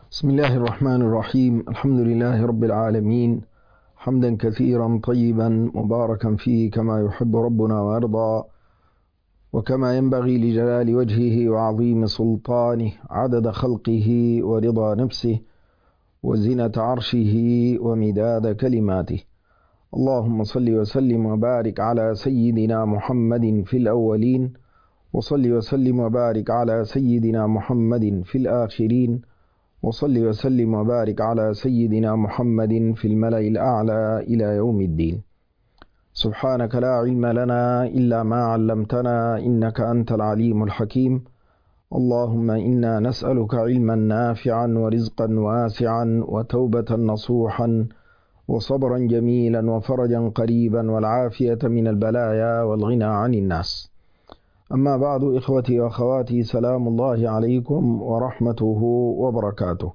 بسم الله الرحمن الرحيم. الحمد لله رب العالمين، حمدا كثيرا طيبا مباركا فيه كما يحب ربنا ويرضى، وكما ينبغي لجلال وجهه وعظيم سلطانه، عدد خلقه ورضا نفسه وزنة عرشه ومداد كلماته. اللهم صل وسلم وبارك على سيدنا محمد في الأولين، وصل وسلم وبارك على سيدنا محمد في الآخرين، وصل وسلم وبارك على سيدنا محمد في الملأ الأعلى إلى يوم الدين. سبحانك لا علم لنا إلا ما علمتنا، إنك أنت العليم الحكيم. اللهم إنا نسألك علما نافعا ورزقا واسعا وتوبة نصوحا وصبرا جميلا وفرجا قريبا والعافية من البلايا والغنى عن الناس. أما بعد، إخوتي وأخواتي، سلام الله عليكم ورحمته وبركاته.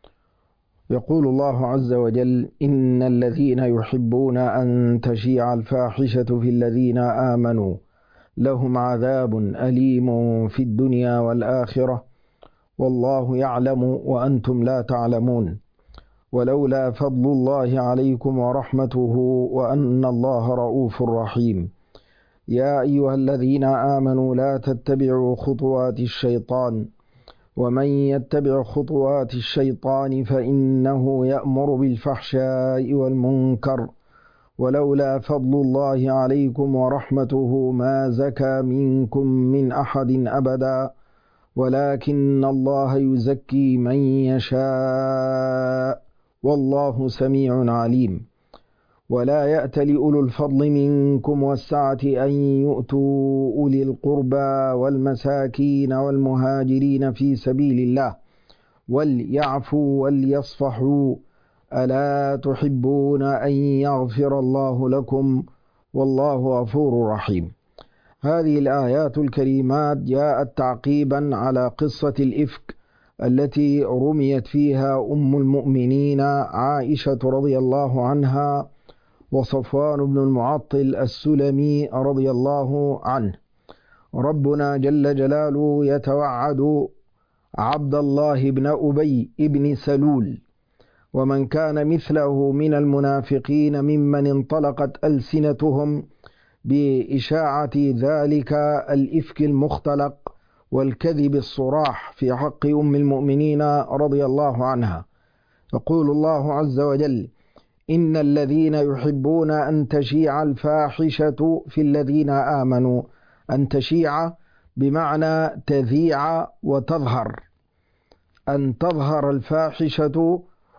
يقول الله عز وجل: إن الذين يحبون أن تشيع الفاحشة في الذين آمنوا لهم عذاب أليم في الدنيا والآخرة والله يعلم وأنتم لا تعلمون ولولا فضل الله عليكم ورحمته وأن الله رؤوف رحيم. يا أيها الذين آمنوا لا تتبعوا خطوات الشيطان ومن يتبع خطوات الشيطان فإنه يأمر بالفحشاء والمنكر ولولا فضل الله عليكم ورحمته ما زكى منكم من أحد أبدا ولكن الله يزكي من يشاء والله سميع عليم. ولا يأتل أولو الفضل منكم والسعة أن يؤتوا أولي القربى والمساكين والمهاجرين في سبيل الله وليعفوا وليصفحوا ألا تحبون أن يغفر الله لكم والله غفور رحيم. هذه الآيات الكريمات جاءت تعقيبا على قصة الإفك التي رميت فيها أم المؤمنين عائشة رضي الله عنها وصفوان بن المعطل السلمي رضي الله عنه. ربنا جل جلاله يتوعد عبد الله بن أبي بن سلول ومن كان مثله من المنافقين ممن انطلقت ألسنتهم بإشاعة ذلك الإفك المختلق والكذب الصراح في حق أم المؤمنين رضي الله عنها. يقول الله عز وجل: إن الذين يحبون أن تشيع الفاحشة في الذين آمنوا. أن تشيع بمعنى تذيع وتظهر، أن تظهر الفاحشة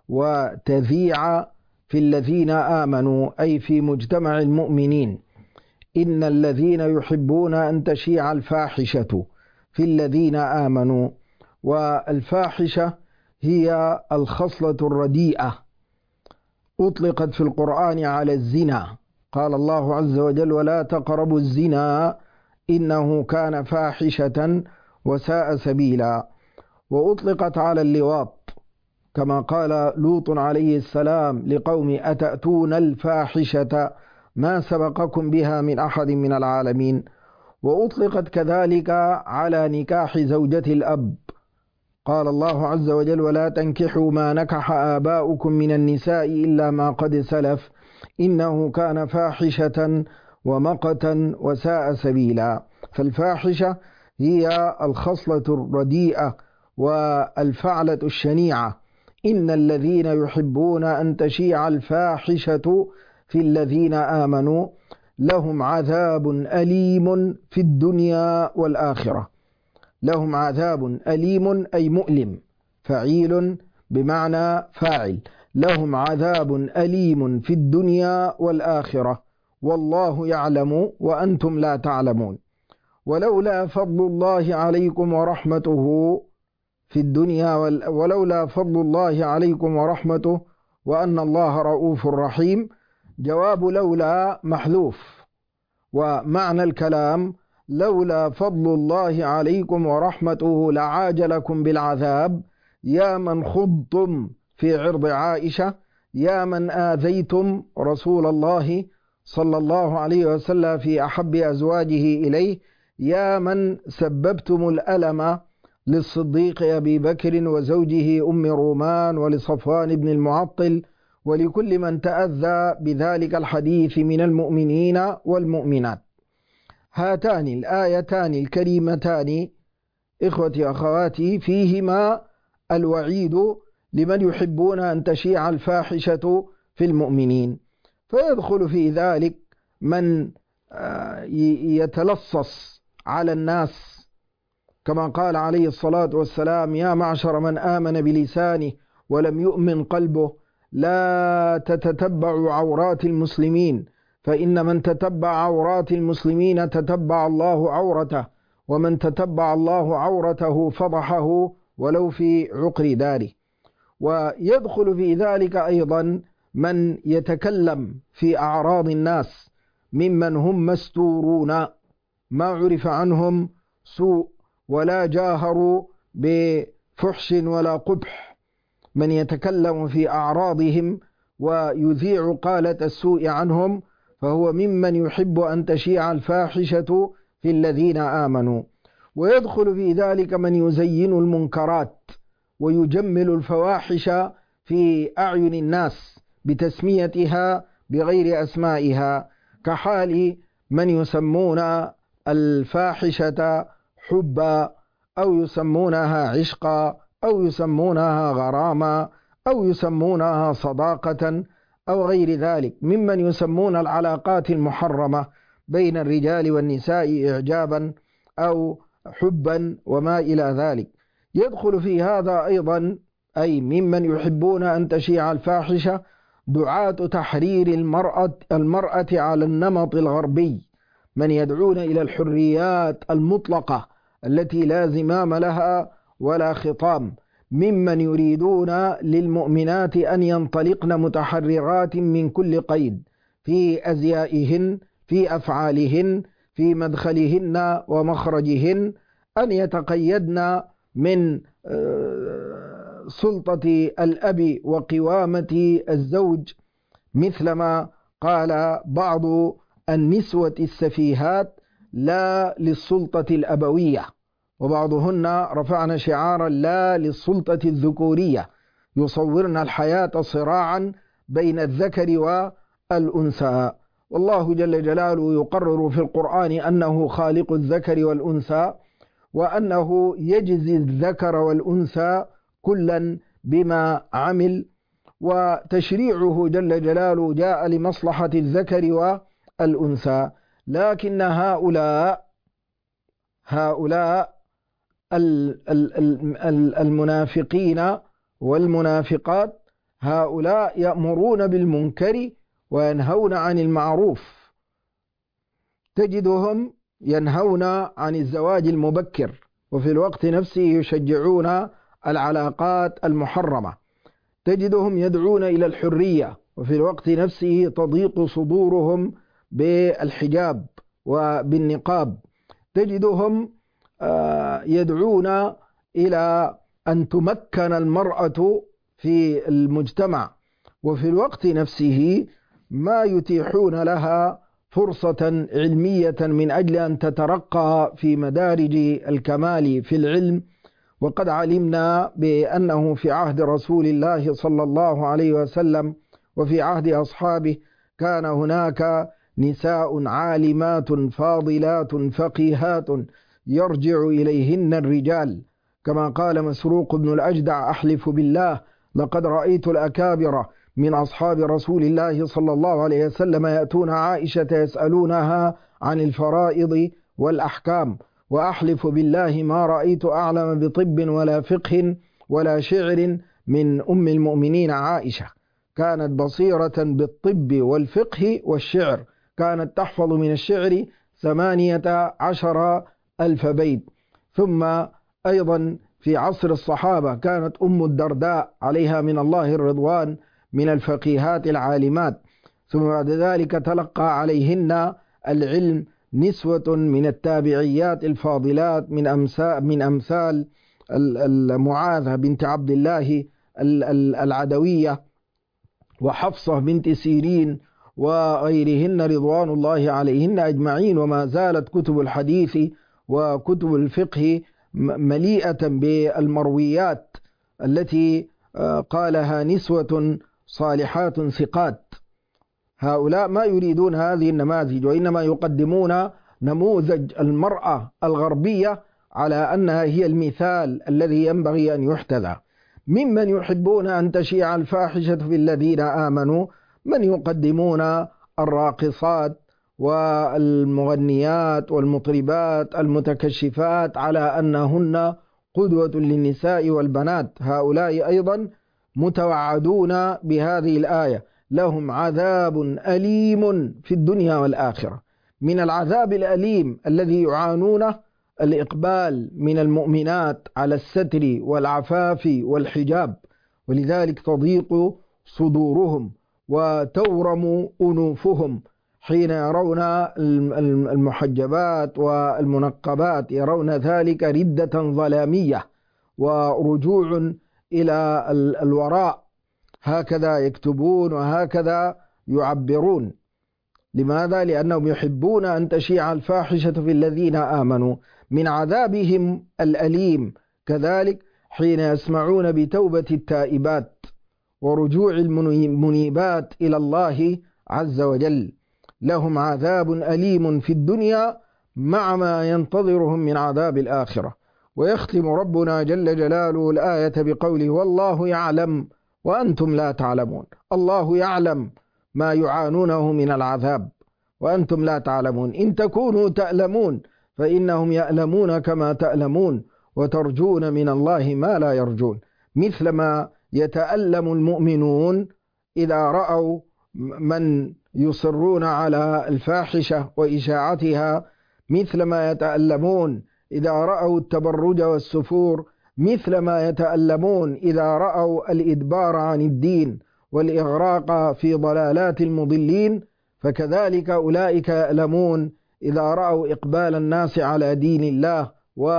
وتذيع في الذين آمنوا أي في مجتمع المؤمنين. إن الذين يحبون أن تشيع الفاحشة في الذين آمنوا. والفاحشة هي الخصلة الرديئة، أطلقت في القرآن على الزنا. قال الله عز وجل: ولا تقربوا الزنا إنه كان فاحشة وساء سبيلا. وأطلقت على اللواط كما قال لوط عليه السلام لقوم: أتأتون الفاحشة ما سبقكم بها من أحد من العالمين. وأطلقت كذلك على نكاح زوجة الأب. قال الله عز وجل: ولا تنكحوا ما نكح آباؤكم من النساء إلا ما قد سلف إنه كان فاحشة ومقتا وساء سبيلا. فالفاحشة هي الخصلة الرديئة والفعلة الشنيعة. إن الذين يحبون أن تشيع الفاحشة في الذين آمنوا لهم عذاب أليم في الدنيا والآخرة. لهم عذاب أليم أي مؤلم، فعيل بمعنى فاعل. لهم عذاب أليم في الدنيا والآخرة والله يعلم وأنتم لا تعلمون. ولولا فضل الله عليكم ورحمته في الدنيا ولولا فضل الله عليكم ورحمته وأن الله رؤوف رحيم. جواب لولا محذوف، ومعنى الكلام: لولا فضل الله عليكم ورحمته لعاجلكم بالعذاب يا من خضتم في عرض عائشة، يا من آذيتم رسول الله صلى الله عليه وسلم في أحب أزواجه إليه، يا من سببتم الألم للصديق أبي بكر وزوجه أم رومان ولصفوان بن المعطل ولكل من تأذى بذلك الحديث من المؤمنين والمؤمنات. هاتان الآيتان الكريمتان إخوتي أخواتي فيهما الوعيد لمن يحبون أن تشيع الفاحشة في المؤمنين، فيدخل في ذلك من يتلصص على الناس كما قال عليه الصلاة والسلام: يا معشر من آمن بلسانه ولم يؤمن قلبه لا تتتبعوا عورات المسلمين، فإن من تتبع عورات المسلمين تتبع الله عورته، ومن تتبع الله عورته فضحه ولو في عقر داره. ويدخل في ذلك أيضا من يتكلم في أعراض الناس ممن هم مستورون ما عرف عنهم سوء ولا جاهروا بفحش ولا قبح، من يتكلم في أعراضهم ويذيع قالة السوء عنهم فهو ممن يحب أن تشيع الفاحشة في الذين آمنوا. ويدخل في ذلك من يزين المنكرات ويجمل الفواحش في أعين الناس بتسميتها بغير أسمائها، كحال من يسمون الفاحشة حبا، أو يسمونها عشقا، أو يسمونها غراما، أو يسمونها صداقة، أو غير ذلك ممن يسمون العلاقات المحرمة بين الرجال والنساء إعجابا أو حبا وما إلى ذلك. يدخل في هذا أيضا أي ممن يحبون أن تشيع الفاحشة دعاة تحرير المرأة على النمط الغربي، من يدعون إلى الحريات المطلقة التي لا زمام لها ولا خطام، ممن يريدون للمؤمنات أن ينطلقن متحررات من كل قيد في أزيائهن، في أفعالهن، في مدخلهن ومخرجهن، أن يتقيدن من سلطة الأب وقوامة الزوج، مثلما قال بعض النسوة السفيهات: لا للسلطة الأبوية، وبعضهن رفعن شعارا: لا للسلطة الذكورية، يصورن الحياة صراعا بين الذكر والأنثى. والله جل جلاله يقرر في القرآن أنه خالق الذكر والأنثى، وأنه يجزي الذكر والأنثى كلا بما عمل، وتشريعه جل جلاله جاء لمصلحة الذكر والأنثى. لكن هؤلاء المنافقين والمنافقات هؤلاء يأمرون بالمنكر وينهون عن المعروف، تجدهم ينهون عن الزواج المبكر وفي الوقت نفسه يشجعون العلاقات المحرمة، تجدهم يدعون إلى الحرية وفي الوقت نفسه تضيق صدورهم بالحجاب وبالنقاب، تجدهم يدعون إلى أن تمكن المرأة في المجتمع، وفي الوقت نفسه ما يتيحون لها فرصة علمية من أجل أن تترقى في مدارج الكمال في العلم. وقد علمنا بأنه في عهد رسول الله صلى الله عليه وسلم وفي عهد أصحابه كان هناك نساء عالمات فاضلات فقيهات يرجع إليهن الرجال، كما قال مسروق بن الأجدع: أحلف بالله لقد رأيت الأكابر من أصحاب رسول الله صلى الله عليه وسلم يأتون عائشة يسألونها عن الفرائض والأحكام، وأحلف بالله ما رأيت أعلم بطب ولا فقه ولا شعر من أم المؤمنين عائشة، كانت بصيرة بالطب والفقه والشعر، كانت تحفظ من الشعر 18,000 بيت. ثم أيضا في عصر الصحابة كانت أم الدرداء عليها من الله الرضوان من الفقيهات العالمات، ثم بعد ذلك تلقى عليهن العلم نسوة من التابعيات الفاضلات من أمثال معاذة بنت عبد الله العدوية وحفصة بنت سيرين وغيرهن رضوان الله عليهن أجمعين. وما زالت كتب الحديث وكتب الفقه مليئة بالمرويات التي قالها نسوة صالحات ثقات. هؤلاء ما يريدون هذه النماذج، وإنما يقدمون نموذج المرأة الغربية على أنها هي المثال الذي ينبغي أن يحتذى. ممن يحبون أن تشيع الفاحشة في الذين آمنوا من يقدمون الراقصات والمغنيات والمطربات المتكشفات على أنهن قدوة للنساء والبنات. هؤلاء أيضا متوعدون بهذه الآية: لهم عذاب أليم في الدنيا والآخرة. من العذاب الأليم الذي يعانونه الإقبال من المؤمنات على الستر والعفاف والحجاب، ولذلك تضيق صدورهم وتورم أنوفهم حين يرون المحجبات والمنقبات، يرون ذلك ردة ظلامية ورجوع إلى الوراء. هكذا يكتبون وهكذا يعبرون. لماذا؟ لأنهم يحبون أن تشيع الفاحشة في الذين آمنوا. من عذابهم الأليم كذلك حين يسمعون بتوبة التائبات ورجوع المنيبات إلى الله عز وجل. لهم عذاب أليم في الدنيا مع ما ينتظرهم من عذاب الآخرة. ويختم ربنا جل جلاله الآية بقوله: والله يعلم وأنتم لا تعلمون. الله يعلم ما يعانونه من العذاب وأنتم لا تعلمون. إن تكونوا تألمون فإنهم يألمون كما تألمون، وترجون من الله ما لا يرجون. مثلما يتألم المؤمنون إذا رأوا من يصرون على الفاحشة وإشاعتها، مثلما يتألمون إذا رأوا التبرج والسفور، مثلما يتألمون إذا رأوا الإدبار عن الدين والإغراق في ضلالات المضلين، فكذلك أولئك يألمون إذا رأوا إقبال الناس على دين الله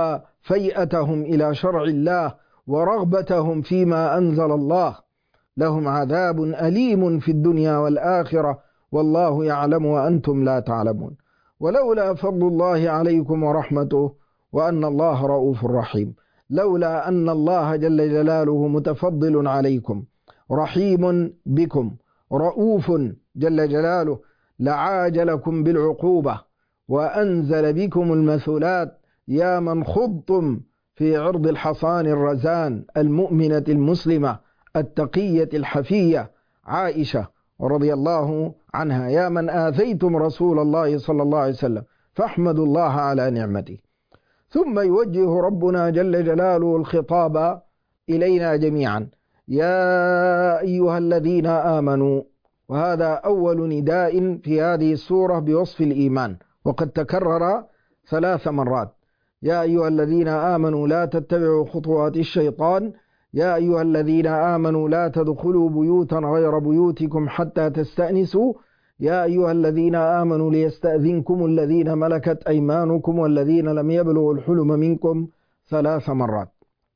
وفيئتهم إلى شرع الله ورغبتهم فيما أنزل الله. لهم عذاب أليم في الدنيا والآخرة والله يعلم وأنتم لا تعلمون. ولولا فضل الله عليكم ورحمته وأن الله رؤوف رحيم، لولا أن الله جل جلاله متفضل عليكم رحيم بكم رؤوف جل جلاله لعاجلكم بالعقوبة وأنزل بكم المثلات يا من خضتم في عرض الحصان الرزان المؤمنة المسلمة التقية الحفية عائشة رضي الله عنها: يا من آذيتم رسول الله صلى الله عليه وسلم فاحمدوا الله على نعمته. ثم يوجه ربنا جل جلاله الخطاب إلينا جميعا: يا أيها الذين آمنوا. وهذا أول نداء في هذه السورة بوصف الإيمان، وقد تكرر 3 مرات. يا أيها الذين آمنوا لا تتبعوا خطوات الشيطان، يا أيها الذين آمنوا لا تدخلوا بيوتا غير بيوتكم حتى تستأنسوا، يا أيها الذين آمنوا ليستأذنكم الذين ملكت أيمانكم والذين لم يبلغوا الحلم منكم 3 مرات.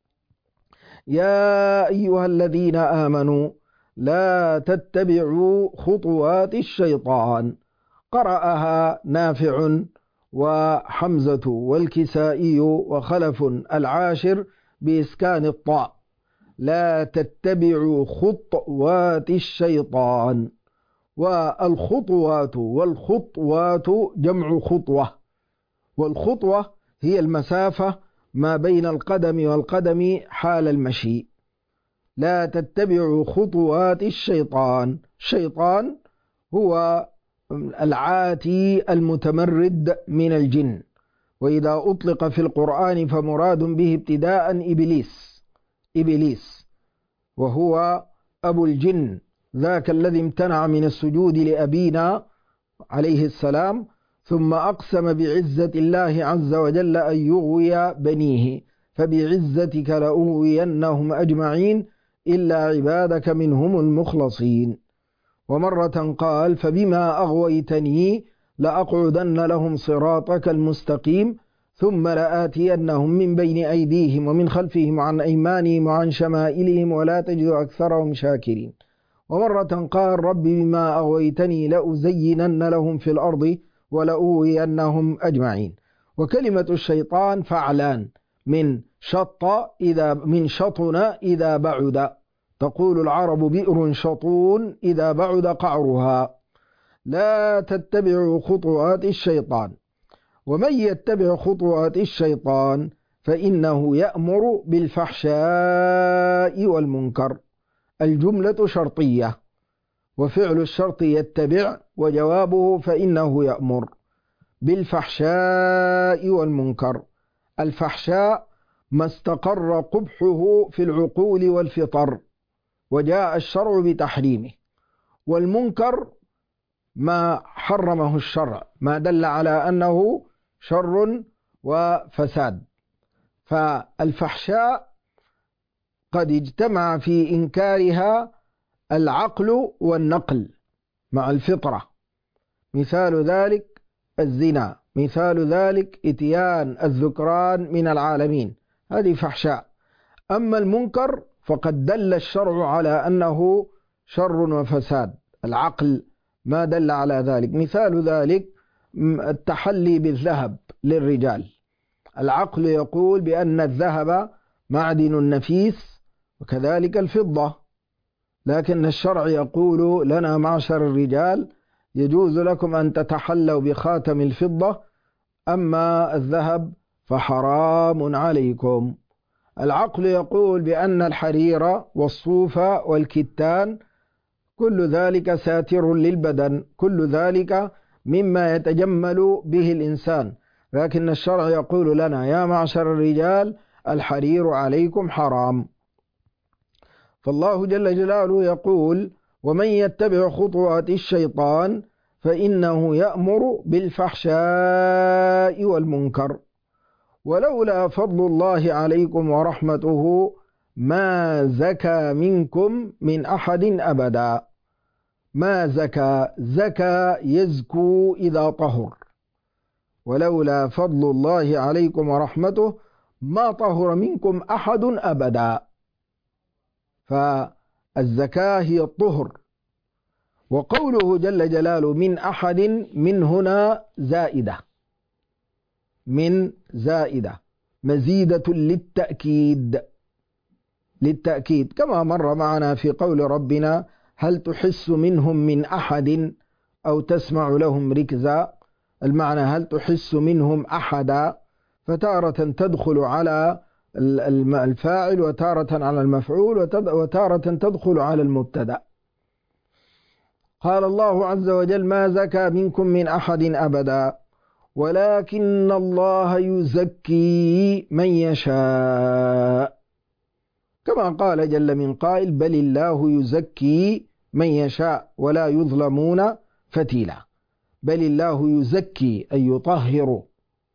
يا أيها الذين آمنوا لا تتبعوا خطوات الشيطان. قرأها نافع وحمزة والكسائي وخلف العاشر بإسكان الطاء: لا تتبعوا خطوات الشيطان. والخطوات والخطوات جمع خطوة، والخطوة هي المسافة ما بين القدم والقدم حال المشي. لا تتبعوا خطوات الشيطان. الشيطان هو العاتي المتمرد من الجن، وإذا أطلق في القرآن فمراد به ابتداء إبليس، وهو أبو الجن، ذاك الذي امتنع من السجود لأبينا عليه السلام، ثم أقسم بعزة الله عز وجل أن يغوي بنيه: فبعزتك لأغوينهم أجمعين إلا عبادك منهم المخلصين. ومرة قال: فبما أغويتني لأقعدن لهم صراطك المستقيم ثم لآتينهم من بين أيديهم ومن خلفهم وعن أيمانهم وعن شمائلهم ولا تجد أكثرهم شاكرين. ومرة قال: رب بما أغويتني لأزينن لهم في الأرض ولأغوينهم أجمعين. وكلمة الشيطان فعلان: من شطن إذا بعد. تقول العرب بئر شطون إذا بعد قعرها. لا تتبعوا خطوات الشيطان، ومن يتبع خطوات الشيطان فإنه يأمر بالفحشاء والمنكر. الجملة شرطية، وفعل الشرط يتبع، وجوابه فإنه يأمر بالفحشاء والمنكر. الفحشاء ما استقر قبحه في العقول والفطر وجاء الشرع بتحريمه، والمنكر ما حرمه الشرع، ما دل على أنه شر وفساد. فالفحشاء قد اجتمع في إنكارها العقل والنقل مع الفطرة. مثال ذلك الزنا، مثال ذلك إتيان الذكران من العالمين، هذه فحشاء. أما المنكر فقد دل الشرع على أنه شر وفساد، العقل ما دل على ذلك. مثال ذلك التحلي بالذهب للرجال، العقل يقول بأن الذهب معدن نفيس وكذلك الفضة، لكن الشرع يقول لنا معشر الرجال يجوز لكم أن تتحلوا بخاتم الفضة، أما الذهب فحرام عليكم. العقل يقول بأن الحرير والصوف والكتان كل ذلك ساتر للبدن، كل ذلك مما يتجمل به الإنسان، لكن الشرع يقول لنا يا معشر الرجال الحرير عليكم حرام. فالله جل جلاله يقول ومن يتبع خطوات الشيطان فإنه يأمر بالفحشاء والمنكر. ولولا فضل الله عليكم ورحمته ما زكى منكم من أحد أبدا. ما زكى يزكو إذا طهر، ولولا فضل الله عليكم ورحمته ما طهر منكم أحد أبدا. فالزكاة هي الطهر. وقوله جل جلاله من أحد، من هنا زائدة، من زائدة مزيدة للتأكيد كما مر معنا في قول ربنا هل تحس منهم من أحد أو تسمع لهم ركزا. المعنى هل تحس منهم أحدا، فتارة تدخل على الفاعل وتارة على المفعول وتارة تدخل على المبتدأ. قال الله عز وجل ما زكى منكم من أحد أبدا ولكن الله يزكي من يشاء، كما قال جل من قائل بل الله يزكي من يشاء ولا يظلمون فتيلا. بل الله يزكي أي يطهر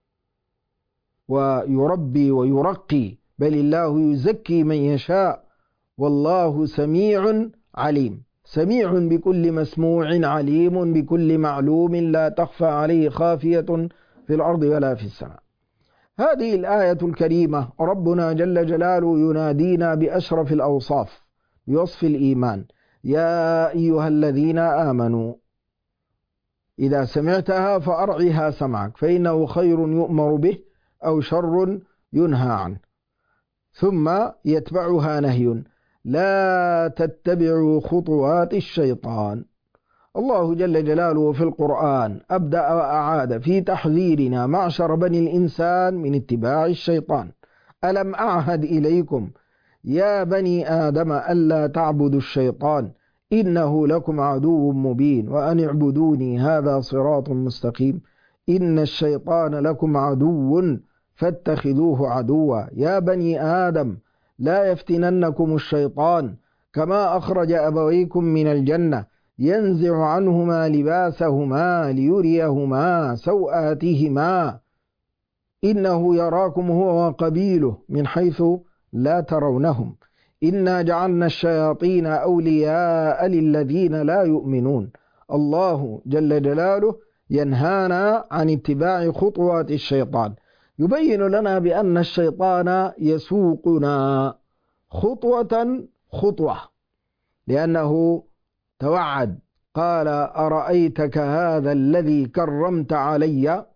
ويربي ويرقي، بل الله يزكي من يشاء والله سميع عليم. سميع بكل مسموع، عليم بكل معلوم، لا تخفى عليه خافية في الأرض ولا في السماء. هذه الآية الكريمة ربنا جل جلاله ينادينا بأشرف الأوصاف بوصف الإيمان. يا أيها الذين آمنوا إذا سمعتها فأرعها سمعك فإنه خير يؤمر به أو شر ينهى عنه. ثم يتبعها نهي لا تتبعوا خطوات الشيطان. الله جل جلاله في القرآن أبدأ وأعاد في تحذيرنا معشر بني الإنسان من اتباع الشيطان. ألم أعهد إليكم يا بني آدم ألا تعبدوا الشيطان إنه لكم عدو مبين وأن اعبدوني هذا صراط مستقيم. إن الشيطان لكم عدو فاتخذوه عدوا. يا بني آدم لا يفتننكم الشيطان كما أخرج أبويكم من الجنة ينزع عنهما لباسهما ليريهما سوآتهما إنه يراكم هو وقبيله من حيث لا ترونهم إنا جعلنا الشياطين أولياء للذين لا يؤمنون. الله جل جلاله ينهانا عن اتباع خطوات الشيطان، يبين لنا بأن الشيطان يسوقنا خطوة خطوة، لأنه توعد قال أرأيتك هذا الذي كرمت علي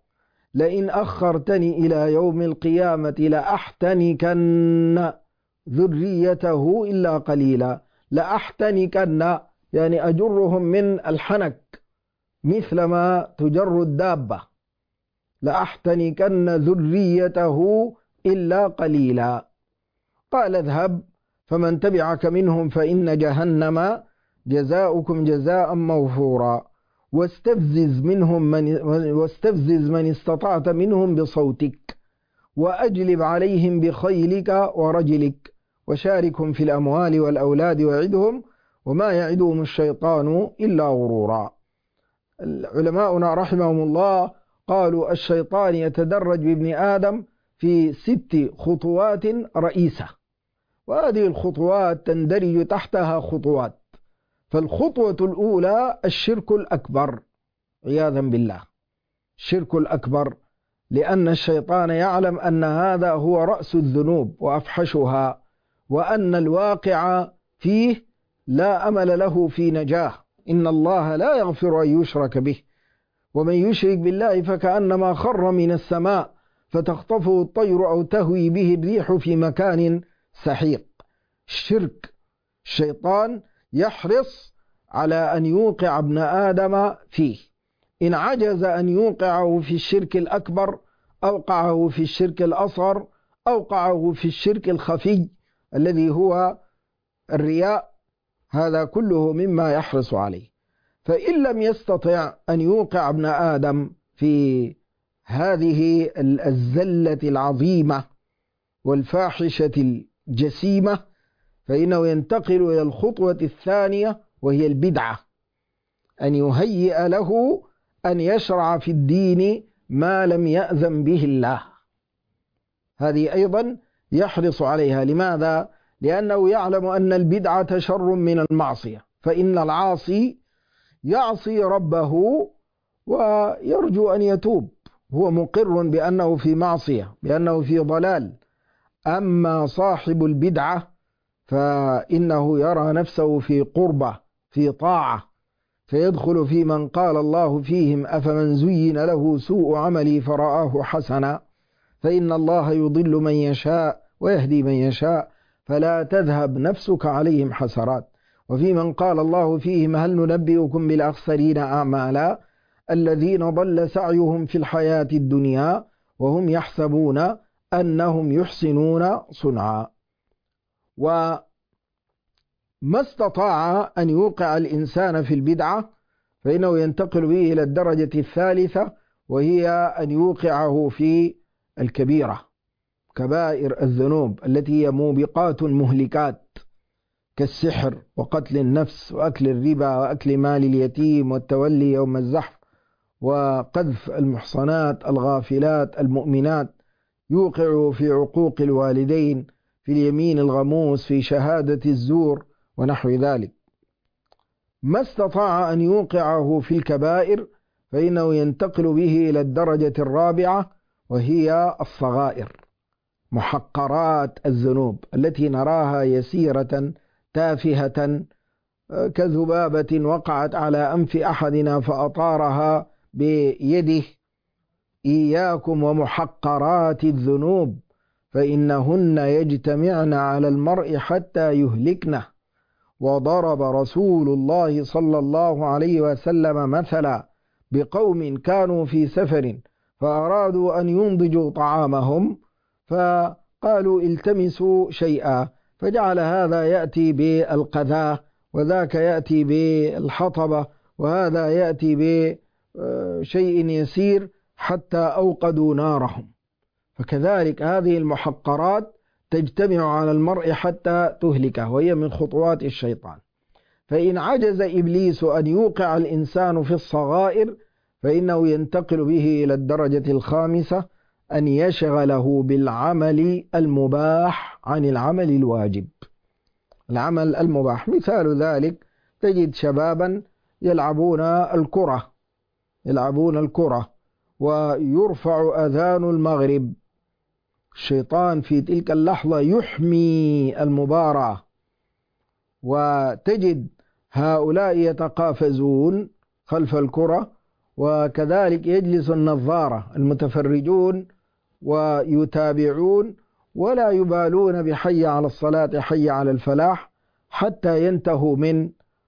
لئن أخرتني إلى يوم القيامة لأحتنكن ذريته إلا قليلا. لأحتنكن يعني أجرهم من الحنك مثلما تجر الدابة. لأحتنكن ذريته إلا قليلا. قال اذهب فمن تبعك منهم فإن جهنم جزاؤكم جزاء موفورا واستفزز من استطعت منهم بصوتك وأجلب عليهم بخيلك ورجلك وشاركهم في الأموال والأولاد وعدهم وما يعدهم الشيطان إلا غرورا. علماؤنا رحمهم الله قالوا الشيطان يتدرج بابن آدم في 6 خطوات رئيسة، وهذه الخطوات تندرج تحتها خطوات. فالخطوة الأولى الشرك الأكبر عياذا بالله، الشرك الأكبر، لأن الشيطان يعلم أن هذا هو رأس الذنوب وأفحشها، وأن الواقع فيه لا أمل له في نجاة. إن الله لا يغفر أن يشرك به، ومن يشرك بالله فكأنما خر من السماء فتخطفه الطير أو تهوي به الريح في مكان سحيق. الشرك، الشيطان يحرص على أن يوقع ابن آدم فيه. إن عجز أن يوقعه في الشرك الأكبر أوقعه في الشرك الأصغر، أوقعه في الشرك الخفي الذي هو الرياء. هذا كله مما يحرص عليه. فإن لم يستطع أن يوقع ابن آدم في هذه الزلة العظيمة والفاحشة الجسيمة، فإنه ينتقل إلى الخطوة الثانية وهي البدعة، أن يهيئ له أن يشرع في الدين ما لم يأذن به الله. هذه أيضا يحرص عليها. لماذا؟ لأنه يعلم أن البدعة شر من المعصية، فإن العاصي يعصي ربه ويرجو أن يتوب، هو مقر بأنه في معصية، بأنه في ضلال. أما صاحب البدعة فإنه يرى نفسه في قربة، في طاعة، فيدخل في من قال الله فيهم أفمن زين له سوء عملي فرآه حسنا فإن الله يضل من يشاء ويهدي من يشاء فلا تذهب نفسك عليهم حسرات. وفي من قال الله فيهم هل ننبئكم بالأخسرين أعمالا الذين ضل سعيهم في الحياة الدنيا وهم يحسبون أنهم يحسنون صنعا. وما استطاع أن يوقع الإنسان في البدعة فإنه ينتقل به إلى الدرجة الثالثة، وهي أن يوقعه في الكبيرة، كبائر الذنوب التي هي موبقات مهلكات، كالسحر وقتل النفس وأكل الربا وأكل مال اليتيم والتولي يوم الزحف وقذف المحصنات الغافلات المؤمنات، يوقع في عقوق الوالدين، في اليمين الغموس، في شهادة الزور ونحو ذلك. ما استطاع أن يوقعه في الكبائر فإنه ينتقل به إلى الدرجة الرابعة، وهي الصغائر، محقرات الذنوب التي نراها يسيرة تافهة كذبابة وقعت على أنف أحدنا فأطارها بيده. إياكم ومحقرات الذنوب فإنهن يجتمعن على المرء حتى يهلكنه. وضرب رسول الله صلى الله عليه وسلم مثلا بقوم كانوا في سفر فأرادوا أن ينضجوا طعامهم فقالوا التمسوا شيئا، فجعل هذا يأتي بالقذاة وذاك يأتي بالحطبة وهذا يأتي بشيء يسير حتى أوقدوا نارهم. فكذلك هذه المحقرات تجتمع على المرء حتى تهلكه، وهي من خطوات الشيطان. فإن عجز إبليس أن يوقع الإنسان في الصغائر فإنه ينتقل به إلى الدرجة الخامسة، أن يشغله بالعمل المباح عن العمل الواجب. العمل المباح مثال ذلك تجد شبابا يلعبون الكرة ويرفع أذان المغرب، الشيطان في تلك اللحظة يحمي المباراة، وتجد هؤلاء يتقافزون خلف الكرة وكذلك يجلس النظارة المتفرجون ويتابعون ولا يبالون بحي على الصلاة حي على الفلاح حتى ينتهوا من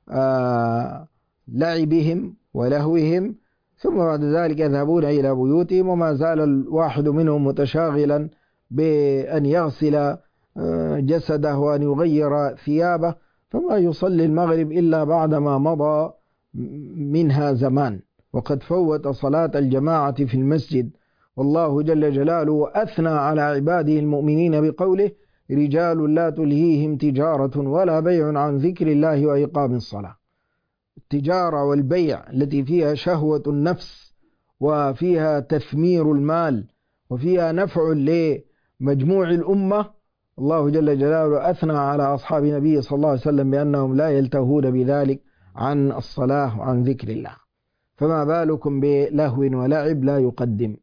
لعبهم ولهوهم، ثم بعد ذلك يذهبون إلى بيوتهم، وما زال الواحد منهم متشاغلا بأن يغسل جسده وأن يغير ثيابه، فما يصلي المغرب إلا بعدما مضى منها زمان، وقد فوت صلاة الجماعة في المسجد. والله جل جلاله أثنى على عباده المؤمنين بقوله: رجال لا تلهيهم تجارة ولا بيع عن ذكر الله وإقام الصلاة. التجارة والبيع التي فيها شهوة النفس وفيها تثمير المال وفيها نفع لمجموع الأمة، الله جل جلاله أثنى على أصحاب النبي صلى الله عليه وسلم بأنهم لا يلتهون بذلك عن الصلاة وعن ذكر الله، فما بالكم بلهو ولعب لا يقدم.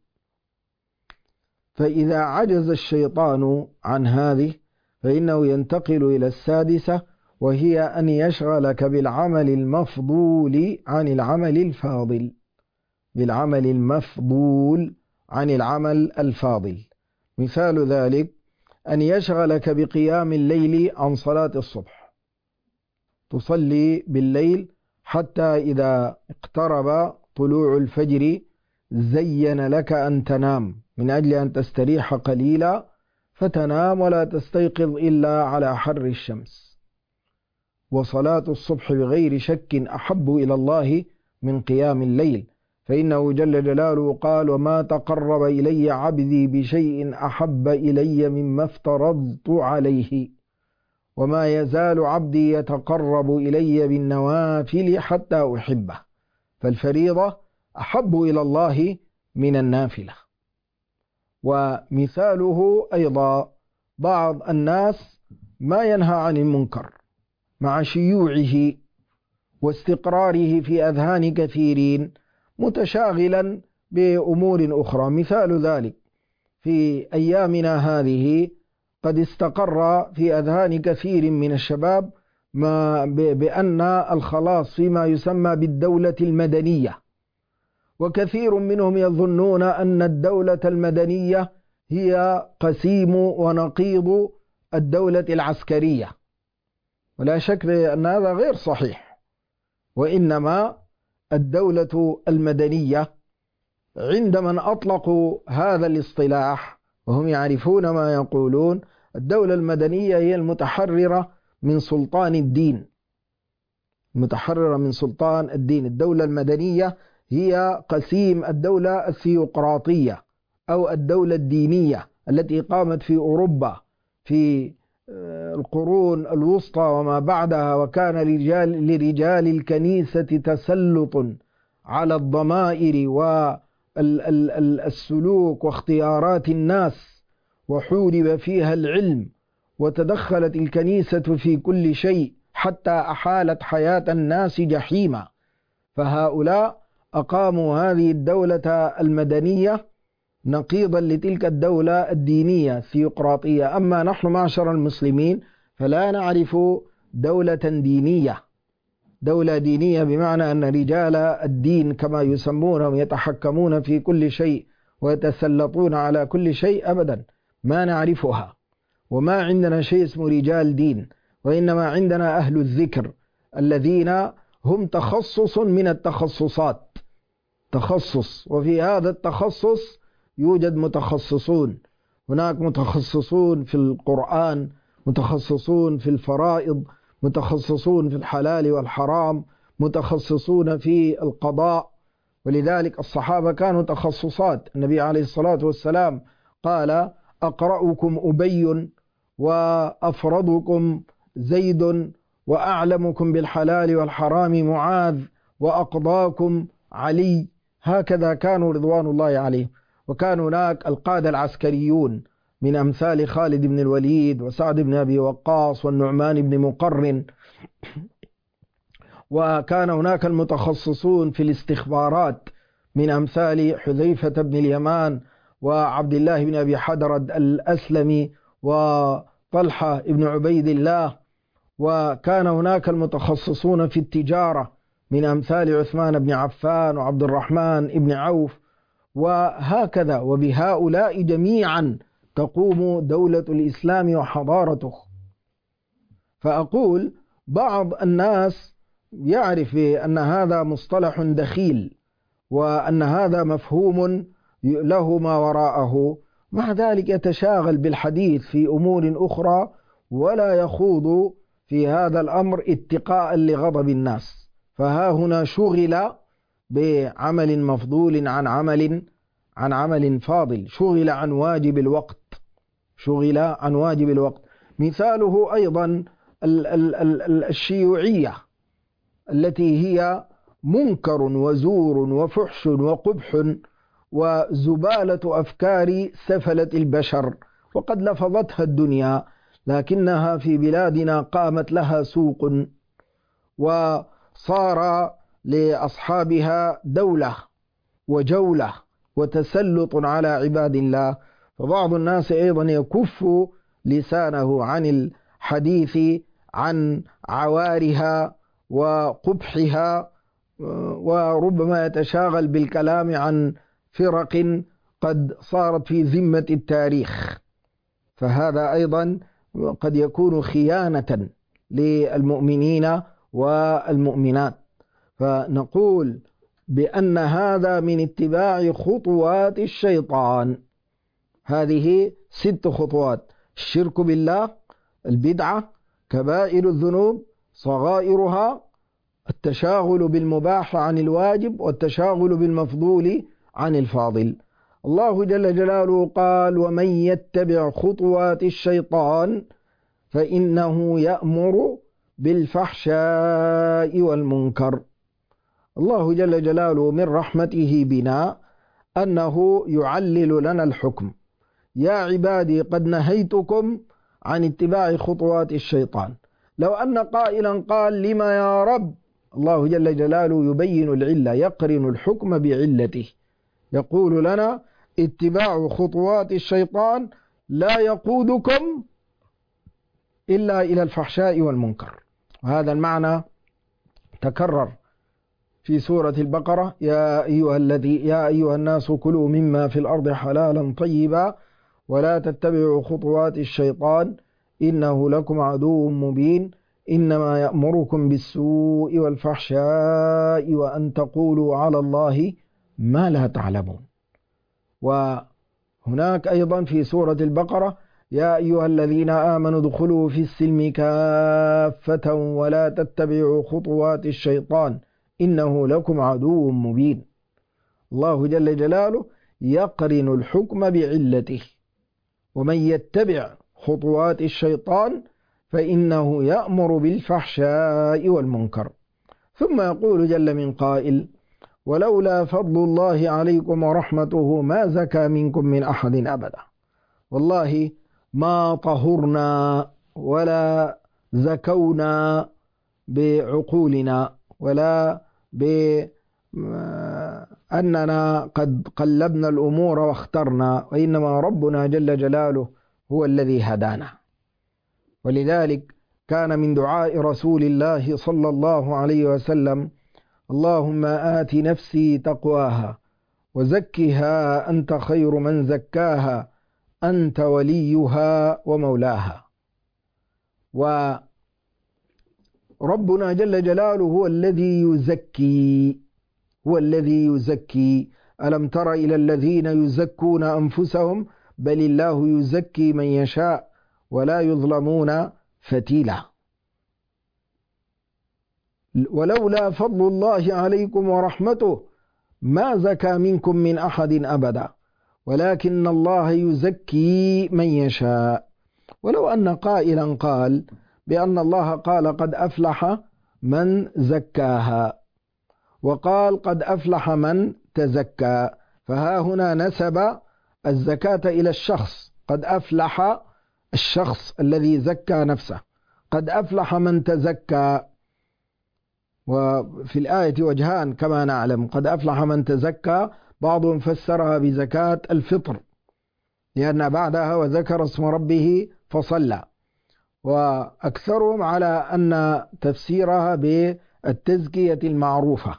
فإذا عجز الشيطان عن هذه فإنه ينتقل إلى السادسة، وهي أن يشغلك بالعمل المفضول عن العمل الفاضل. بالعمل المفضول عن العمل الفاضل، مثال ذلك أن يشغلك بقيام الليل عن صلاة الصبح، تصلي بالليل حتى إذا اقترب طلوع الفجر زين لك أن تنام من أجل أن تستريح قليلا، فتنام ولا تستيقظ إلا على حر الشمس. وصلاة الصبح بغير شك أحب إلى الله من قيام الليل، فإنه جل جلاله قال: وما تقرب إلي عبدي بشيء أحب إلي مما افترضت عليه، وما يزال عبدي يتقرب إلي بالنوافل حتى أحبه. فالفريضة أحب إلى الله من النافلة. ومثاله أيضا بعض الناس ما ينهى عن المنكر مع شيوعه واستقراره في أذهان كثيرين، متشاغلا بأمور أخرى. مثال ذلك في أيامنا هذه قد استقر في أذهان كثير من الشباب بأن الخلاص فيما يسمى بالدولة المدنية، وكثير منهم يظنون أن الدولة المدنية هي قسيم ونقيض الدولة العسكرية، ولا شك أن هذا غير صحيح. وإنما الدولة المدنية عند من أطلقوا هذا الاصطلاح وهم يعرفون ما يقولون، الدولة المدنية هي المتحررة من سلطان الدين، المتحررة من سلطان الدين. الدولة المدنية هي قسيم الدولة الثيوقراطية أو الدولة الدينية التي قامت في أوروبا في القرون الوسطى وما بعدها، وكان لرجال الكنيسة تسلط على الضمائر والسلوك واختيارات الناس، وحورب فيها العلم، وتدخلت الكنيسة في كل شيء حتى أحالت حياة الناس جحيما. فهؤلاء أقاموا هذه الدولة المدنية نقيضا لتلك الدولة الدينية الثيوقراطية. أما نحن معشر المسلمين فلا نعرف دولة دينية، دولة دينية بمعنى أن رجال الدين كما يسمونهم يتحكمون في كل شيء ويتسلطون على كل شيء، أبدا ما نعرفها. وما عندنا شيء اسمه رجال دين، وإنما عندنا أهل الذكر الذين هم تخصص من التخصصات، تخصص، وفي هذا التخصص يوجد متخصصون. هناك متخصصون في القرآن، متخصصون في الفرائض، متخصصون في الحلال والحرام، متخصصون في القضاء. ولذلك الصحابة كانوا تخصصات. النبي عليه الصلاة والسلام قال: أقرأكم أبي، وأفرضكم زيد، وأعلمكم بالحلال والحرام معاذ، وأقضاكم علي. هكذا كانوا رضوان الله عليهم. وكان هناك القادة العسكريون من أمثال خالد بن الوليد وسعد بن أبي وقاص والنعمان بن مقرن، وكان هناك المتخصصون في الاستخبارات من أمثال حذيفة بن اليمان وعبد الله بن أبي حدرد الأسلمي وطلحة بن عبيد الله. وكان هناك المتخصصون في التجارة من أمثال عثمان بن عفان وعبد الرحمن بن عوف وهكذا، وبهؤلاء جميعا تقوم دولة الإسلام وحضارته. فأقول بعض الناس يعرف أن هذا مصطلح دخيل وأن هذا مفهوم له ما وراءه، مع ذلك يتشاغل بالحديث في أمور أخرى ولا يخوض في هذا الأمر اتقاء لغضب الناس. فها هنا شغل بعمل مفضول عن عمل فاضل، شغل عن واجب الوقت، شغل عن واجب الوقت. مثاله أيضا الشيوعية التي هي منكر وزور وفحش وقبح وزبالة أفكار سفلة البشر، وقد لفظتها الدنيا، لكنها في بلادنا قامت لها سوق وصار لأصحابها دولة وجولة وتسلط على عباد الله. فبعض الناس أيضا يكف لسانه عن الحديث عن عوارها وقبحها، وربما يتشاغل بالكلام عن فرق قد صارت في ذمة التاريخ، فهذا أيضا قد يكون خيانة للمؤمنين والمؤمنات. فنقول بأن هذا من اتباع خطوات الشيطان. هذه 6 خطوات: الشرك بالله، البدعة، كبائر الذنوب، صغائرها، التشاغل بالمباح عن الواجب، والتشاغل بالمفضول عن الفاضل. الله جل جلاله قال: ومن يتبع خطوات الشيطان فإنه يأمر بالفحشاء والمنكر. الله جل جلاله من رحمته بنا أنه يعلل لنا الحكم: يا عبادي قد نهيتكم عن اتباع خطوات الشيطان. لو أن قائلا قال: لما يا رب؟ الله جل جلاله يبين العلة، يقرن الحكم بعلته، يقول لنا: اتباع خطوات الشيطان لا يقودكم إلا إلى الفحشاء والمنكر. وهذا المعنى تكرر في سورة البقرة: يا أيها الناس كلوا مما في الأرض حلالا طيبا ولا تتبعوا خطوات الشيطان إنه لكم عدو مبين إنما يأمركم بالسوء والفحشاء وأن تقولوا على الله ما لا تعلمون. وهناك أيضا في سورة البقرة: يا أيها الذين آمنوا ادخلوا في السلم كافة ولا تتبعوا خطوات الشيطان إنه لكم عدو مبين. الله جل جلاله يقرن الحكم بعلته: ومن يتبع خطوات الشيطان فإنه يأمر بالفحشاء والمنكر. ثم يقول جل من قائل: ولولا فضل الله عليكم ورحمته ما زكى منكم من أحد أبدا. والله ما طهرنا ولا زكونا بعقولنا ولا بأننا قد قلبنا الأمور واخترنا، وإنما ربنا جل جلاله هو الذي هدانا. ولذلك كان من دعاء رسول الله صلى الله عليه وسلم: اللهم آت نفسي تقواها وزكها أنت خير من زكاها أنت وليها ومولاها. وربنا جل جلاله هو الذي يزكي. ألم تر إلى الذين يزكون أنفسهم بل الله يزكي من يشاء ولا يظلمون فتيلا. ولولا فضل الله عليكم ورحمته ما زكى منكم من أحد أبدا ولكن الله يزكي من يشاء. ولو أن قائلا قال بأن الله قال قد أفلح من زكاها وقال قد أفلح من تزكى، فها هنا نسب الزكاة إلى الشخص: قد أفلح الشخص الذي زكى نفسه، قد أفلح من تزكى. وفي الآية وجهان كما نعلم: قد أفلح من تزكى بعضهم فسرها بزكاة الفطر لأن بعدها وذكر اسم ربه فصلى، وأكثرهم على أن تفسيرها التزكية المعروفة.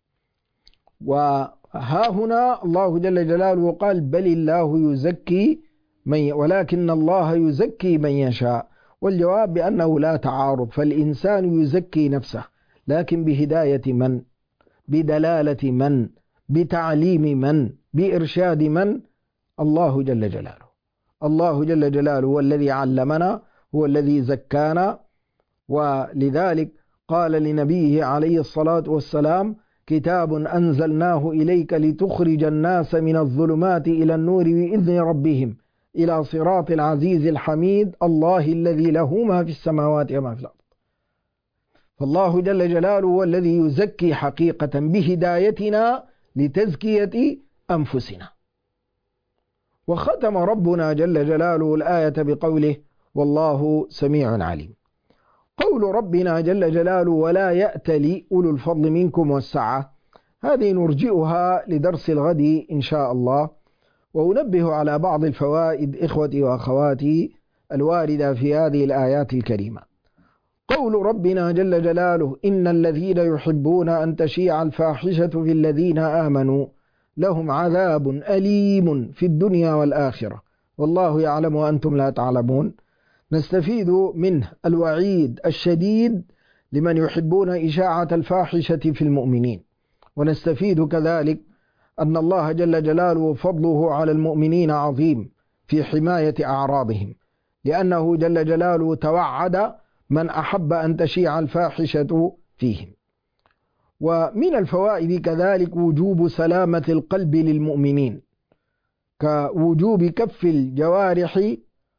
وها هنا الله جل جلاله قال بل الله يزكي ولكن الله يزكي من يشاء، والجواب بأنه لا تعارض، فالإنسان يزكي نفسه، لكن بهداية من؟ بدلالة من؟ بتعليم من؟ بإرشاد من؟ الله جل جلاله. الله جل جلاله هو الذي علمنا، هو الذي زكانا. ولذلك قال لنبيه عليه الصلاة والسلام كتاب أنزلناه إليك لتخرج الناس من الظلمات إلى النور بإذن ربهم إلى صراط العزيز الحميد الله الذي له ما في السماوات وما في الأرض. فالله جل جلاله هو الذي يزكي حقيقة بهدايتنا لتزكية أنفسنا. وختم ربنا جل جلاله الآية بقوله والله سميع عليم. قول ربنا جل جلاله ولا يأتل أولو الفضل منكم والسعة، هذه نرجئها لدرس الغد إن شاء الله، وأنبه على بعض الفوائد إخوتي وأخواتي الواردة في هذه الآيات الكريمة. قول ربنا جل جلاله إن الذين يحبون أن تشيع الفاحشة في الذين آمنوا لهم عذاب أليم في الدنيا والآخرة والله يعلم وأنتم لا تعلمون. نستفيد منه الوعيد الشديد لمن يحبون إشاعة الفاحشة في المؤمنين، ونستفيد كذلك أن الله جل جلاله فضله على المؤمنين عظيم في حماية أعراضهم، لأنه جل جلاله توعد من أحب أن تشيع الفاحشة فيهم. ومن الفوائد كذلك وجوب سلامة القلب للمؤمنين، كوجوب كف الجوارح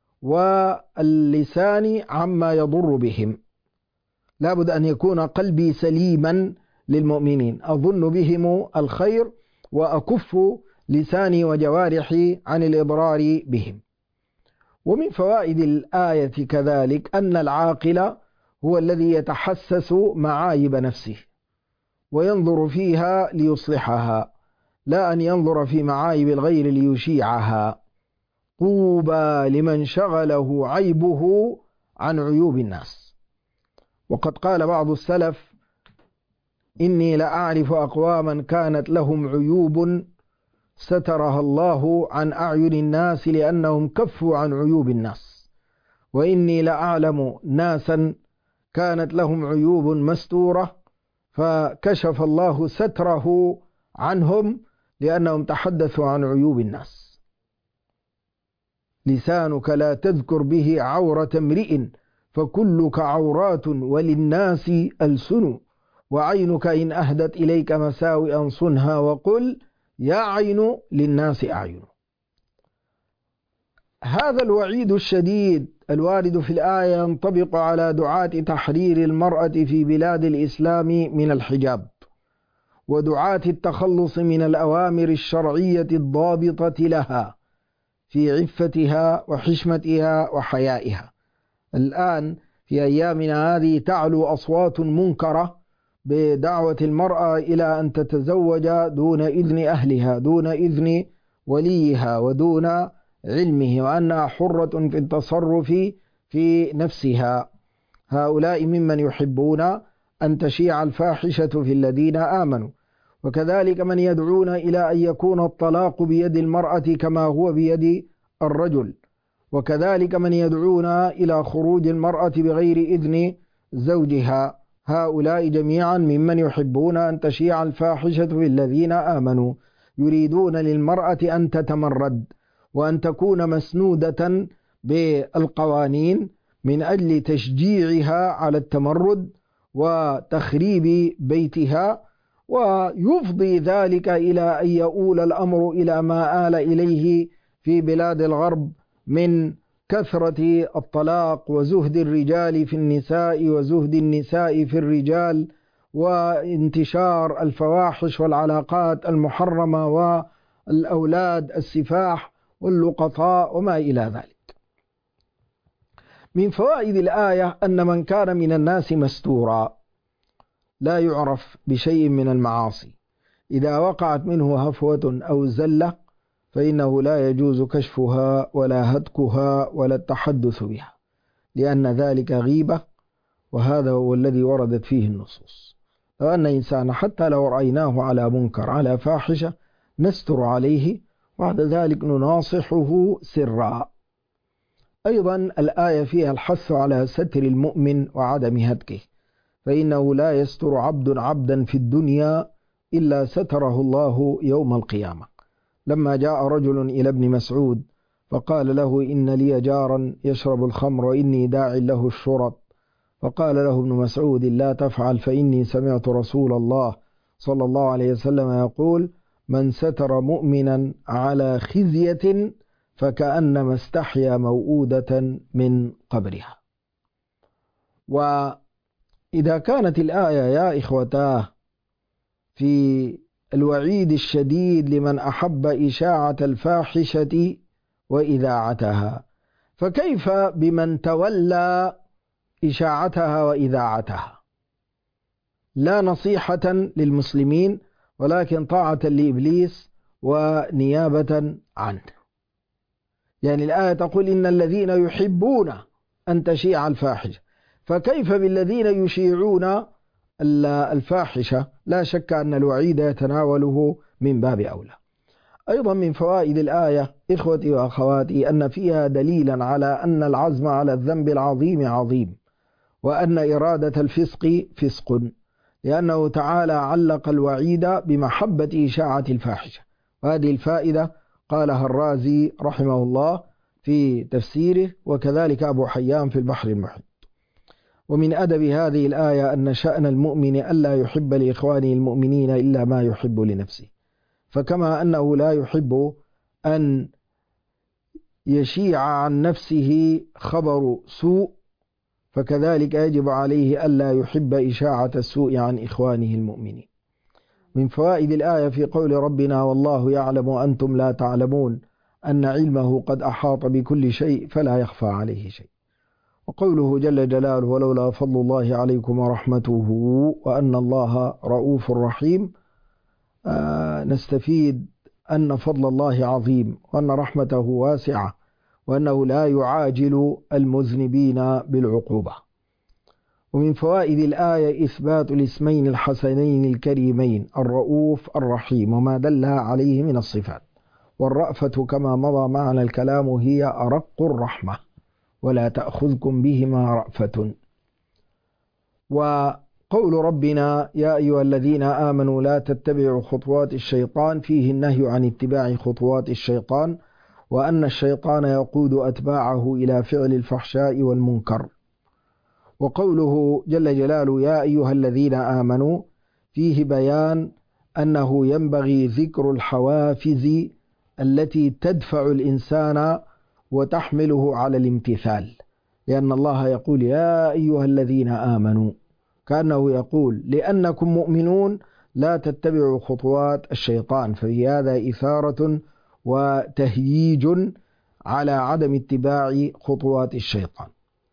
واللسان عما يضر بهم. لابد أن يكون قلبي سليما للمؤمنين، أظن بهم الخير وأكف لساني وجوارحي عن الإضرار بهم. ومن فوائد الآية كذلك أن العاقل هو الذي يتحسس معايب نفسه وينظر فيها ليصلحها، لا أن ينظر في معايب الغير ليشيعها. طوبى لمن شغله عيبه عن عيوب الناس. وقد قال بعض السلف إني لأعرف أقواما كانت لهم عيوب سترها الله عن أعين الناس لأنهم كفوا عن عيوب الناس، وإني لأعلم ناسا كانت لهم عيوب مستورة فكشف الله ستره عنهم لأنهم تحدثوا عن عيوب الناس. لسانك لا تذكر به عورة امرئ فكلك عورات وللناس ألسن، وعينك إن أهدت إليك مساوئا صنها وقل يا عين للناس أعين. هذا الوعيد الشديد الوارد في الآية ينطبق على دعاة تحرير المرأة في بلاد الإسلام من الحجاب، ودعاة التخلص من الأوامر الشرعية الضابطة لها في عفتها وحشمتها وحيائها. الآن في أيامنا هذه تعلو أصوات منكرة بدعوة المرأة إلى أن تتزوج دون إذن أهلها، دون إذن وليها، ودون علمه، وأنها حرة في التصرف في نفسها. هؤلاء ممن يحبون أن تشيع الفاحشة في الذين آمنوا. وكذلك من يدعون إلى أن يكون الطلاق بيد المرأة كما هو بيد الرجل، وكذلك من يدعون إلى خروج المرأة بغير إذن زوجها. هؤلاء جميعا ممن يحبون أن تشيع الفاحشة في الذين آمنوا، يريدون للمرأة أن تتمرد وأن تكون مسنودة بالقوانين من أجل تشجيعها على التمرد وتخريب بيتها، ويفضي ذلك إلى أن يؤول الأمر إلى ما آل إليه في بلاد الغرب من كثرة الطلاق وزهد الرجال في النساء وزهد النساء في الرجال وانتشار الفواحش والعلاقات المحرمة والأولاد السفاح واللقطاء وما إلى ذلك. من فوائد الآية أن من كان من الناس مستورا لا يعرف بشيء من المعاصي، إذا وقعت منه هفوة أو زلة فإنه لا يجوز كشفها ولا هتكها ولا التحدث بها، لأن ذلك غيبة، وهذا هو الذي وردت فيه النصوص. لو أن إنسان حتى لو رأيناه على منكر على فاحشة نستر عليه، بعد ذلك نناصحه سرا. أيضا الآية فيها الحث على ستر المؤمن وعدم هتكه، فإنه لا يستر عبد عبدا في الدنيا إلا ستره الله يوم القيامة. لما جاء رجل إلى ابن مسعود فقال له: إن لي جارا يشرب الخمر وإني داع له الشرط. فقال له ابن مسعود: لا تفعل، فإني سمعت رسول الله صلى الله عليه وسلم يقول: من ستر مؤمنا على خزية فكأنما استحيا موؤودة من قبرها. وإذا كانت الآية يا إخوتاه في الوعيد الشديد لمن أحب إشاعة الفاحشة وإذاعتها، فكيف بمن تولى إشاعتها وإذاعتها؟ لا نصيحة للمسلمين ولكن طاعة لإبليس ونيابة عنه. يعني الآية تقول: إن الذين يحبون أن تشيع الفاحشة، فكيف بالذين يشيعون الفاحشة؟ لا شك أن الوعيد يتناوله من باب أولى. أيضا من فوائد الآية إخوتي وأخواتي أن فيها دليلا على أن العزم على الذنب العظيم عظيم، وأن إرادة الفسق فسق، لأنه تعالى علق الوعيد بمحبة إشاعة الفاحشة. وهذه الفائدة قالها الرازي رحمه الله في تفسيره، وكذلك أبو حيان في البحر المحيط. ومن أدب هذه الآية أن شأن المؤمن ألا يحب لإخوانه المؤمنين إلا ما يحب لنفسه، فكما أنه لا يحب أن يشيع عن نفسه خبر سوء، فكذلك يجب عليه ألا يحب إشاعة السوء عن إخوانه المؤمنين. من فوائد الآية في قول ربنا: والله يعلم وأنتم لا تعلمون، أن علمه قد أحاط بكل شيء فلا يخفى عليه شيء. وقوله جل جلاله: ولولا فضل الله عليكم ورحمته وأن الله رؤوف رحيم، نستفيد أن فضل الله عظيم، وأن رحمته واسعة، وأنه لا يعاجل المذنبين بالعقوبة. ومن فوائد الآية إثبات الاسمين الحسنين الكريمين الرؤوف الرحيم وما دل عليه من الصفات. والرأفة كما مضى معنا الكلام هي أرق الرحمة، ولا تأخذكم بهما رأفة. وقول ربنا: يا أيها الذين آمنوا لا تتبعوا خطوات الشيطان، فيه النهي عن اتباع خطوات الشيطان، وأن الشيطان يقود أتباعه إلى فعل الفحشاء والمنكر. وقوله جل جلاله: يا أيها الذين آمنوا، فيه بيان أنه ينبغي ذكر الحوافز التي تدفع الإنسان وتحمله على الامتثال، لأن الله يقول: يا أيها الذين آمنوا، كأنه يقول لأنكم مؤمنون لا تتبعوا خطوات الشيطان، ففي هذا إثارة وتهييج على عدم اتباع خطوات الشيطان.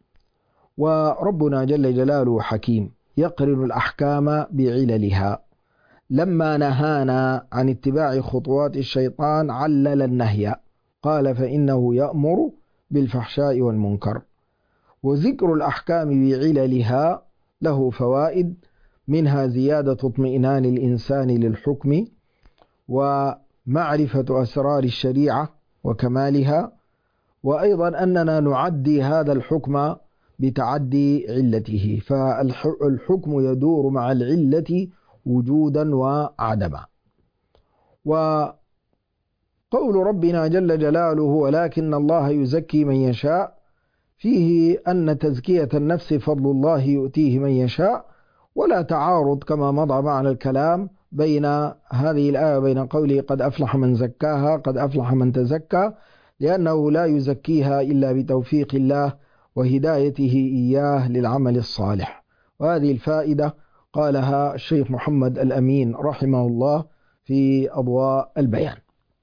وربنا جل جلاله حكيم يقرن الأحكام بعللها. لما نهانا عن اتباع خطوات الشيطان علل النهي، قال: فإنه يأمر بالفحشاء والمنكر. وذكر الأحكام بعللها له فوائد، منها زيادة اطمئنان الإنسان للحكم، ومعرفة أسرار الشريعة وكمالها، وأيضا أننا نعدي هذا الحكم بتعدي علته، فالحكم يدور مع العلة وجودا وعدما. وقول ربنا جل جلاله: ولكن الله يزكي من يشاء، فيه أن تزكية النفس فضل الله يؤتيه من يشاء، ولا تعارض كما مضى معنا الكلام بين هذه الآية وبين قوله: قد أفلح من زكاها، قد أفلح من تزكى، لأنه لا يزكيها إلا بتوفيق الله وهدايته إياه للعمل الصالح. وهذه الفائدة قالها الشيخ محمد الأمين رحمه الله في أضواء البيان.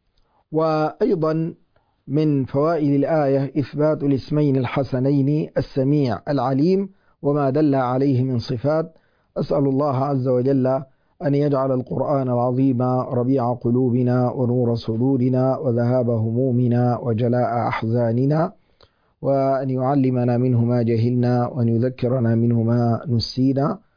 وأيضا من فوائد الآية إثبات الاسمين الحسنين السميع العليم وما دل عليه من صفات. أسأل الله عز وجل أن يجعل القرآن العظيم ربيع قلوبنا ونور صدورنا وذهاب همومنا وجلاء أحزاننا، وأن يعلمنا منه ما جهلنا وأن يذكرنا منه ما نسينا،